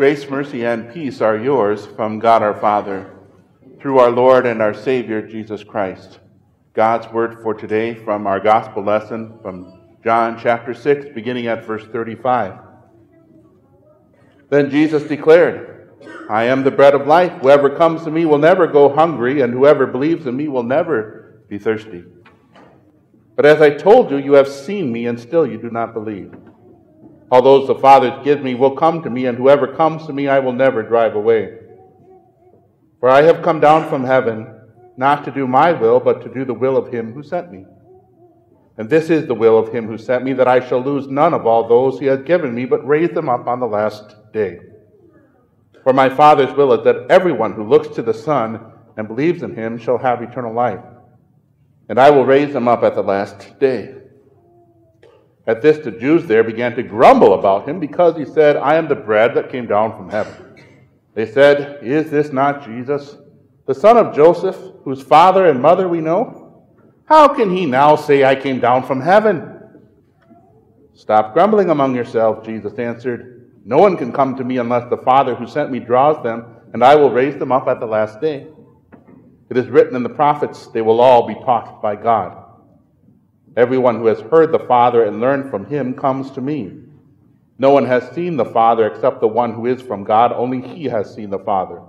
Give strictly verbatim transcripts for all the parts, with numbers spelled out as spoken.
Grace, mercy, and peace are yours from God our Father, through our Lord and our Savior, Jesus Christ. God's word for today from our gospel lesson from John chapter six, beginning at verse thirty-five. Then Jesus declared, I am the bread of life. Whoever comes to me will never go hungry, and whoever believes in me will never be thirsty. But as I told you, you have seen me, and still you do not believe. All those the Father gives me will come to me, and whoever comes to me I will never drive away. For I have come down from heaven, not to do my will, but to do the will of him who sent me. And this is the will of him who sent me, that I shall lose none of all those he has given me, but raise them up on the last day. For my Father's will is that everyone who looks to the Son and believes in him shall have eternal life. And I will raise them up at the last day. At this, the Jews there began to grumble about him, because he said, I am the bread that came down from heaven. They said, Is this not Jesus, the son of Joseph, whose father and mother we know? How can he now say, I came down from heaven? Stop grumbling among yourselves, Jesus answered. No one can come to me unless the Father who sent me draws them, and I will raise them up at the last day. It is written in the prophets, they will all be taught by God. Everyone who has heard the Father and learned from him comes to me. No one has seen the Father except the one who is from God. Only he has seen the Father.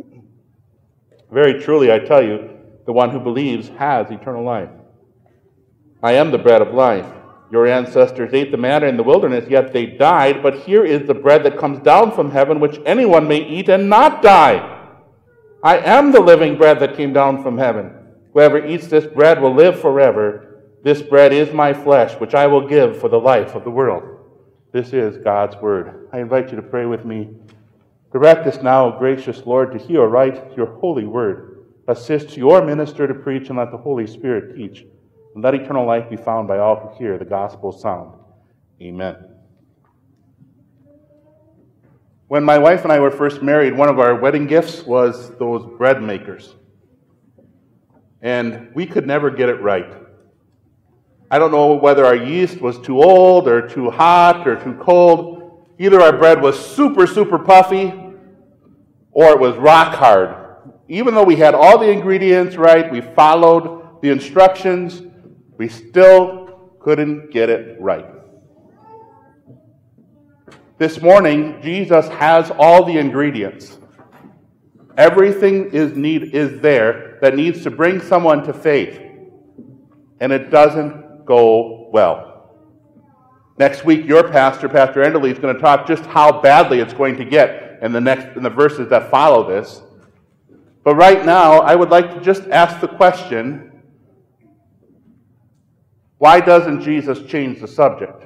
Very truly, I tell you, the one who believes has eternal life. I am the bread of life. Your ancestors ate the manna in the wilderness, yet they died. But here is the bread that comes down from heaven, which anyone may eat and not die. I am the living bread that came down from heaven. Whoever eats this bread will live forever. This bread is my flesh, which I will give for the life of the world. This is God's word. I invite you to pray with me. Direct us now, gracious Lord, to hear aright your holy word. Assist your minister to preach, and let the Holy Spirit teach. And let eternal life be found by all who hear the gospel sound. Amen. When my wife and I were first married, one of our wedding gifts was those bread makers. And we could never get it right. I don't know whether our yeast was too old or too hot or too cold. Either our bread was super, super puffy, or it was rock hard. Even though we had all the ingredients right, we followed the instructions, we still couldn't get it right. This morning, Jesus has all the ingredients. Everything is need is there that needs to bring someone to faith. And it doesn't go well. Next week, your pastor, Pastor Enderle, is going to talk just how badly it's going to get in the next in the verses that follow this. But right now, I would like to just ask the question, why doesn't Jesus change the subject?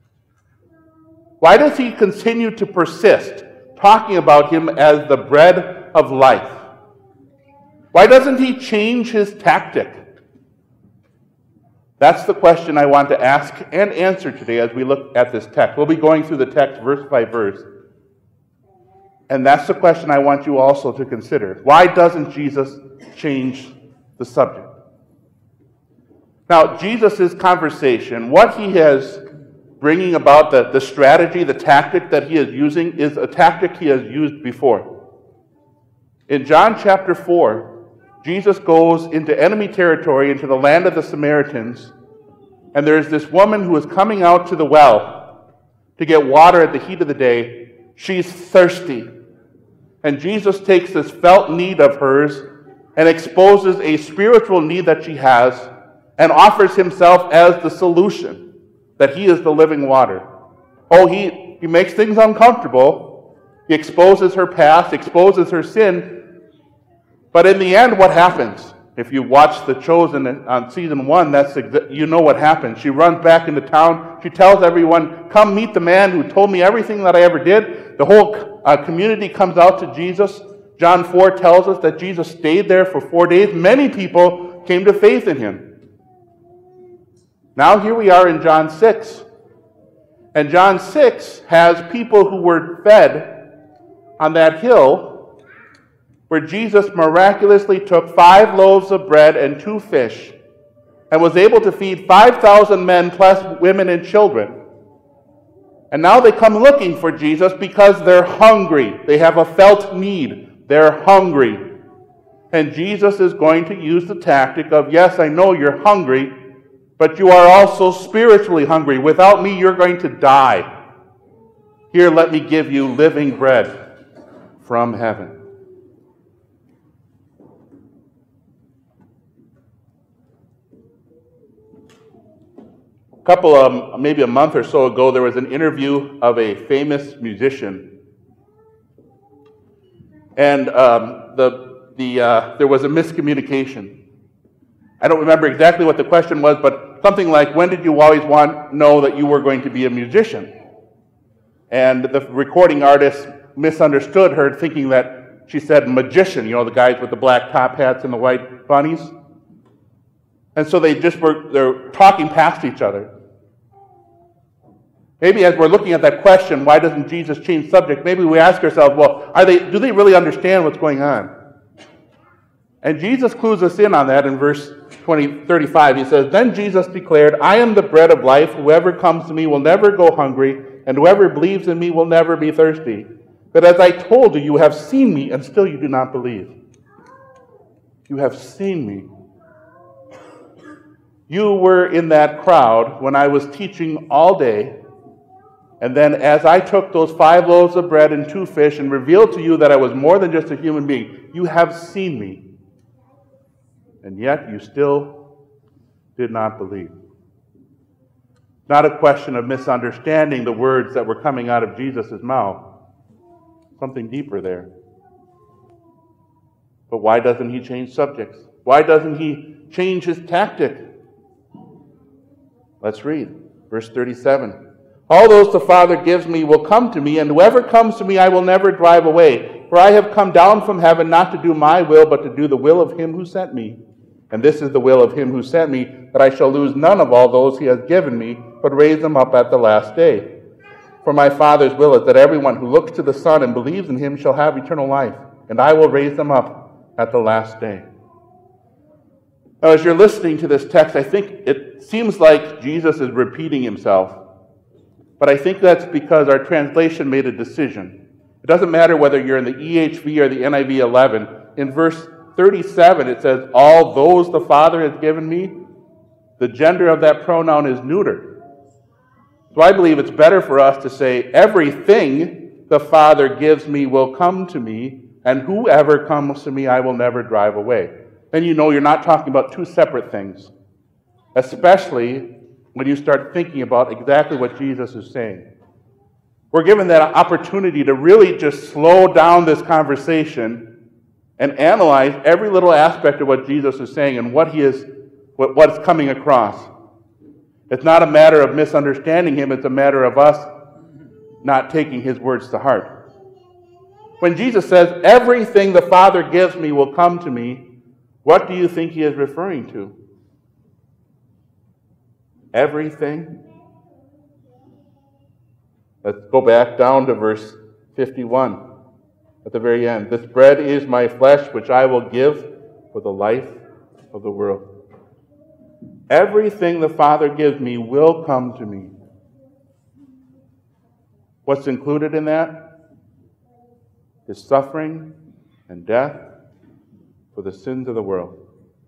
Why does he continue to persist, talking about him as the bread of life? Why doesn't he change his tactic? That's the question I want to ask and answer today as we look at this text. We'll be going through the text verse by verse. And that's the question I want you also to consider. Why doesn't Jesus change the subject? Now, Jesus' conversation, what he is bringing about, the, the strategy, the tactic that he is using, is a tactic he has used before. In John chapter four, Jesus goes into enemy territory, into the land of the Samaritans, and there's this woman who is coming out to the well to get water at the heat of the day. She's thirsty. And Jesus takes this felt need of hers and exposes a spiritual need that she has and offers himself as the solution, that he is the living water. Oh, he, he makes things uncomfortable. He exposes her past, exposes her sin. But in the end, what happens? If you watch The Chosen on season one, that's you know what happens. She runs back into town. She tells everyone, come meet the man who told me everything that I ever did. The whole uh, community comes out to Jesus. John four tells us that Jesus stayed there for four days. Many people came to faith in him. Now here we are in John six. And John six has people who were fed on that hill where Jesus miraculously took five loaves of bread and two fish and was able to feed five thousand men plus women and children. And now they come looking for Jesus because they're hungry. They have a felt need. They're hungry. And Jesus is going to use the tactic of, yes, I know you're hungry, but you are also spiritually hungry. Without me, you're going to die. Here, let me give you living bread from heaven. A couple of, maybe a month or so ago, there was an interview of a famous musician. And um, the, the, uh, there was a miscommunication. I don't remember exactly what the question was, but something like, when did you always want know that you were going to be a musician? And the recording artist misunderstood her, thinking that she said magician, you know, the guys with the black top hats and the white bunnies. And so they just were they're talking past each other. Maybe as we're looking at that question, why doesn't Jesus change subject? Maybe we ask ourselves, well, are they do they really understand what's going on? And Jesus clues us in on that in verse twenty, thirty-five. He says, then Jesus declared, I am the bread of life. Whoever comes to me will never go hungry, and whoever believes in me will never be thirsty. But as I told you, you have seen me, and still you do not believe. You have seen me. You were in that crowd when I was teaching all day, and then as I took those five loaves of bread and two fish and revealed to you that I was more than just a human being, you have seen me. And yet you still did not believe. Not a question of misunderstanding the words that were coming out of Jesus' mouth. Something deeper there. But why doesn't he change subjects? Why doesn't he change his tactic? Let's read. Verse thirty-seven. All those the Father gives me will come to me, and whoever comes to me I will never drive away. For I have come down from heaven not to do my will, but to do the will of him who sent me. And this is the will of him who sent me, that I shall lose none of all those he has given me, but raise them up at the last day. For my Father's will is that everyone who looks to the Son and believes in him shall have eternal life, and I will raise them up at the last day. Now, as you're listening to this text, I think it seems like Jesus is repeating himself. But I think that's because our translation made a decision. It doesn't matter whether you're in the E H V or the N I V eleven. In verse thirty-seven, it says, all those the Father has given me. The gender of that pronoun is neuter. So I believe it's better for us to say, everything the Father gives me will come to me, and whoever comes to me I will never drive away. Then you know you're not talking about two separate things, especially when you start thinking about exactly what Jesus is saying. We're given that opportunity to really just slow down this conversation and analyze every little aspect of what Jesus is saying and what he is, what, what's coming across. It's not a matter of misunderstanding him, it's a matter of us not taking his words to heart. When Jesus says, everything the Father gives me will come to me, what do you think he is referring to? Everything? Let's go back down to verse fifty-one at the very end. This bread is my flesh, which I will give for the life of the world. Everything the Father gives me will come to me. What's included in that? His suffering and death for the sins of the world.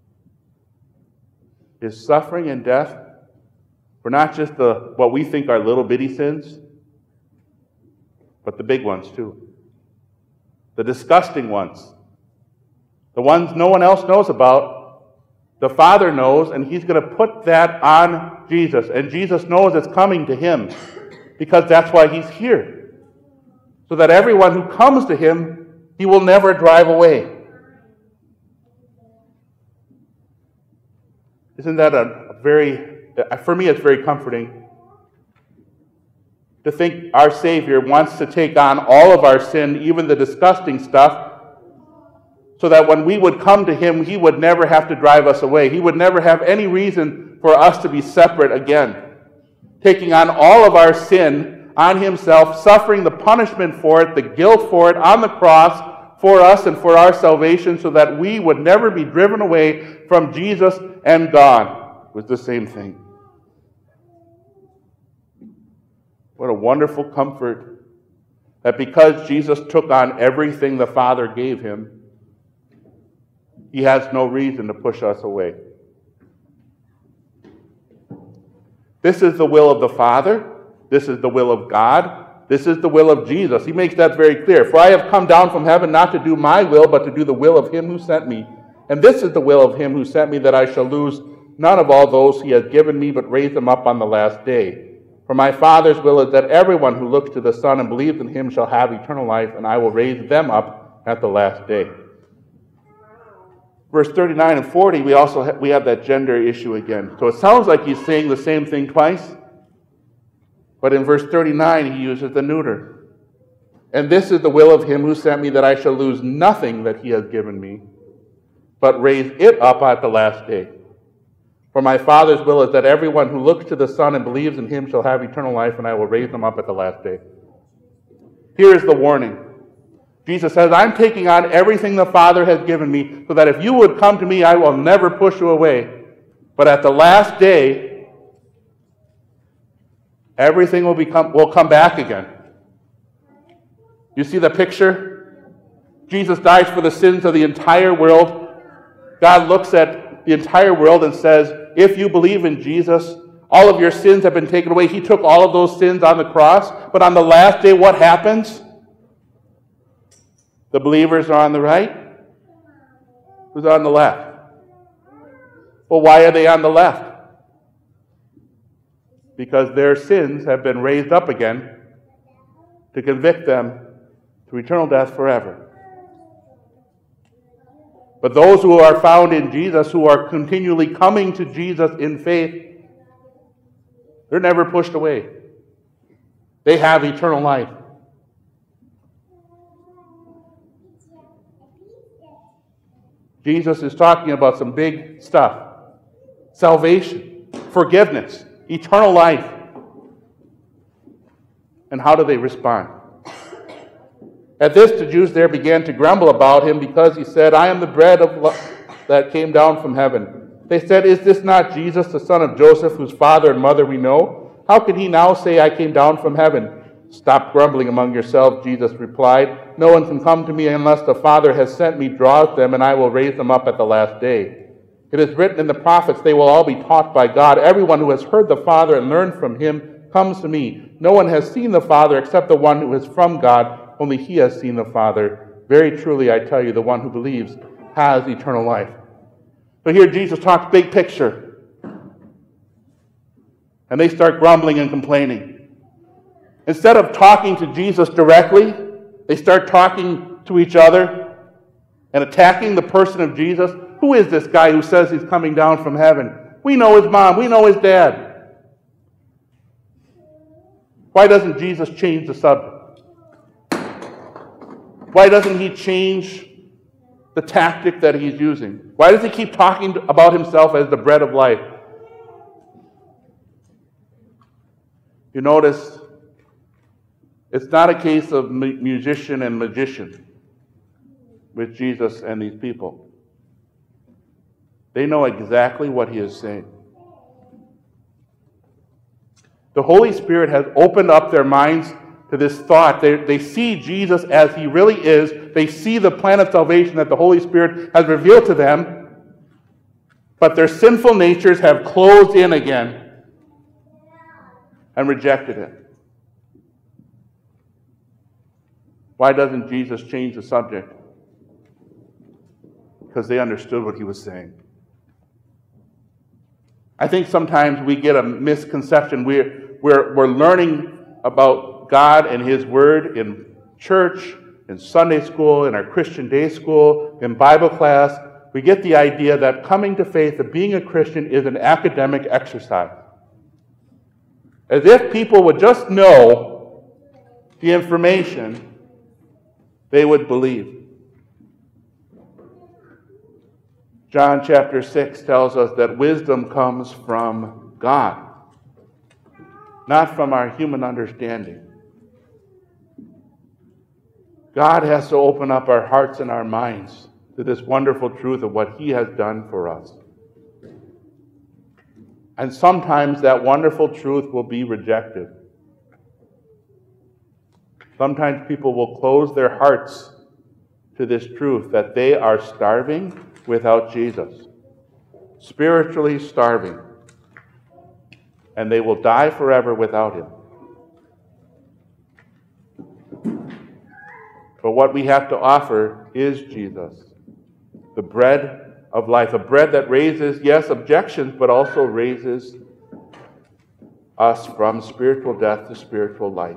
His suffering and death for not just the what we think are little bitty sins, but the big ones too. The disgusting ones. The ones no one else knows about. The Father knows, and he's going to put that on Jesus. And Jesus knows it's coming to him, because that's why he's here. So that everyone who comes to him, he will never drive away. Isn't that a, a very... For me, it's very comforting to think our Savior wants to take on all of our sin, even the disgusting stuff, so that when we would come to him, he would never have to drive us away. He would never have any reason for us to be separate again. Taking on all of our sin on himself, suffering the punishment for it, the guilt for it on the cross for us and for our salvation, so that we would never be driven away from Jesus and God. It was the same thing. What a wonderful comfort that because Jesus took on everything the Father gave him, he has no reason to push us away. This is the will of the Father. This is the will of God. This is the will of Jesus. He makes that very clear. For I have come down from heaven not to do my will, but to do the will of him who sent me. And this is the will of him who sent me, that I shall lose none of all those he has given me, but raise them up on the last day. For my Father's will is that everyone who looks to the Son and believes in him shall have eternal life, and I will raise them up at the last day. Verse thirty-nine and forty, we also have, we have that gender issue again. So it sounds like he's saying the same thing twice. But in verse thirty-nine, he uses the neuter. And this is the will of him who sent me, that I shall lose nothing that he has given me, but raise it up at the last day. For my Father's will is that everyone who looks to the Son and believes in him shall have eternal life, and I will raise them up at the last day. Here is the warning. Jesus says, I'm taking on everything the Father has given me, so that if you would come to me, I will never push you away. But at the last day, everything will become will come back again. You see the picture? Jesus dies for the sins of the entire world. God looks at the entire world and says, if you believe in Jesus, all of your sins have been taken away. He took all of those sins on the cross. But on the last day, what happens? The believers are on the right. Who's on the left? Well, why are they on the left? Because their sins have been raised up again to convict them to eternal death forever. But those who are found in Jesus, who are continually coming to Jesus in faith, they're never pushed away. They have eternal life. Jesus is talking about some big stuff. Salvation, forgiveness, eternal life. And how do they respond? At this, the Jews there began to grumble about him because he said, I am the bread of life that came down from heaven. They said, is this not Jesus, the son of Joseph, whose father and mother we know? How can he now say, I came down from heaven? Stop grumbling among yourselves, Jesus replied. No one can come to me unless the Father has sent me, draws them, and I will raise them up at the last day. It is written in the prophets, they will all be taught by God. Everyone who has heard the Father and learned from him comes to me. No one has seen the Father except the one who is from God. Only he has seen the Father. Very truly, I tell you, the one who believes has eternal life. So here Jesus talks big picture. And they start grumbling and complaining. Instead of talking to Jesus directly, they start talking to each other and attacking the person of Jesus. Who is this guy who says he's coming down from heaven? We know his mom. We know his dad. Why doesn't Jesus change the subject? Why doesn't he change the tactic that he's using? Why does he keep talking about himself as the bread of life? You notice, it's not a case of musician and magician with Jesus and these people. They know exactly what he is saying. The Holy Spirit has opened up their minds to this thought. They, they see Jesus as he really is. They see the plan of salvation that the Holy Spirit has revealed to them. But their sinful natures have closed in again and rejected it. Why doesn't Jesus change the subject? Because they understood what he was saying. I think sometimes we get a misconception. We're, we're, we're learning about God and his word in church, in Sunday school, in our Christian day school, in Bible class. We get the idea that coming to faith and being a Christian is an academic exercise. As if people would just know the information, they would believe. John chapter six tells us that wisdom comes from God, not from our human understanding. God has to open up our hearts and our minds to this wonderful truth of what he has done for us. And sometimes that wonderful truth will be rejected. Sometimes people will close their hearts to this truth that they are starving without Jesus, spiritually starving, and they will die forever without him. But what we have to offer is Jesus, the bread of life, a bread that raises, yes, objections, but also raises us from spiritual death to spiritual life.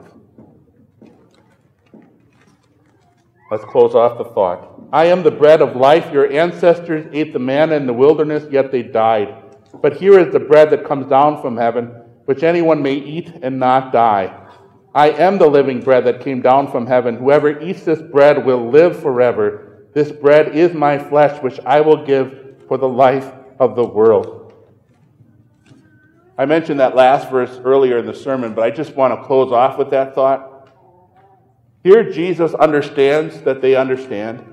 Let's close off the thought. I am the bread of life. Your ancestors ate the manna in the wilderness, yet they died. But here is the bread that comes down from heaven, which anyone may eat and not die. I am the living bread that came down from heaven. Whoever eats this bread will live forever. This bread is my flesh, which I will give for the life of the world. I mentioned that last verse earlier in the sermon, but I just want to close off with that thought. Here Jesus understands that they understand.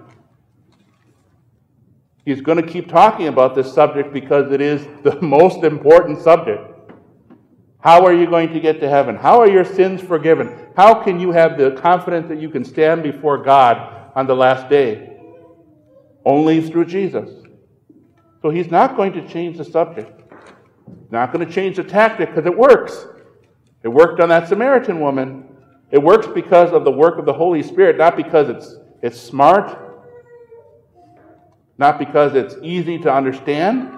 He's going to keep talking about this subject because it is the most important subject. How are you going to get to heaven? How are your sins forgiven? How can you have the confidence that you can stand before God on the last day? Only through Jesus. So he's not going to change the subject. Not going to change the tactic because it works. It worked on that Samaritan woman. It works because of the work of the Holy Spirit, not because it's it's smart, not because it's easy to understand,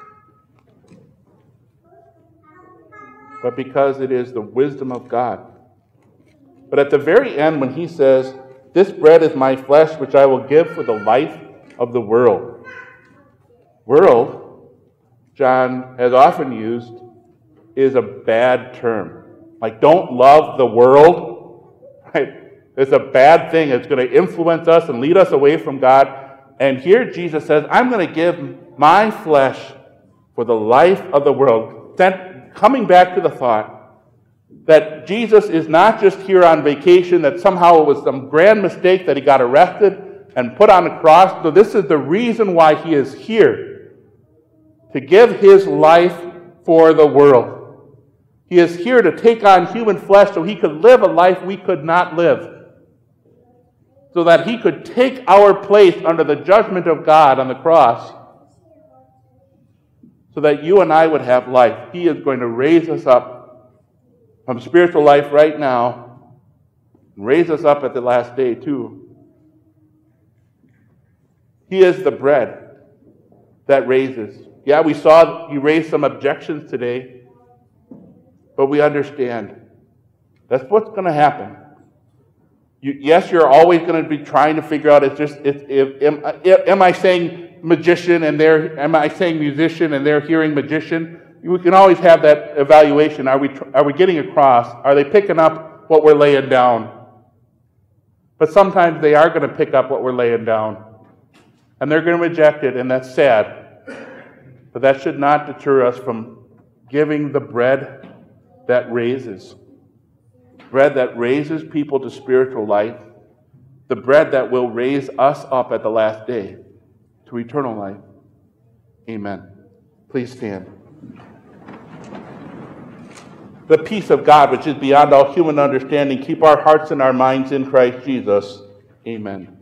but because it is the wisdom of God. But at the very end, when he says, this bread is my flesh, which I will give for the life of the world. World, John has often used, is a bad term. Like, don't love the world. Right? It's a bad thing. It's going to influence us and lead us away from God. And here Jesus says, I'm going to give my flesh for the life of the world. Then coming back to the thought that Jesus is not just here on vacation, that somehow it was some grand mistake that he got arrested and put on a cross. So this is the reason why he is here, to give his life for the world. He is here to take on human flesh so he could live a life we could not live. So that he could take our place under the judgment of God on the cross. So that you and I would have life. He is going to raise us up from spiritual life right now. And raise us up at the last day too. He is the bread that raises. Yeah, we saw he raised some objections today. But we understand that's what's going to happen. You, yes, you're always going to be trying to figure out, it's just, if, if, am, am I saying magician and they're, am I saying musician and they're hearing magician? We can always have that evaluation. Are we, are we getting across? Are they picking up what we're laying down? But sometimes they are going to pick up what we're laying down. And they're going to reject it, and that's sad. But that should not deter us from giving the bread that raises. Bread that raises people to spiritual life. The bread that will raise us up at the last day to eternal life. Amen. Please stand. The peace of God, which is beyond all human understanding, keep our hearts and our minds in Christ Jesus. Amen.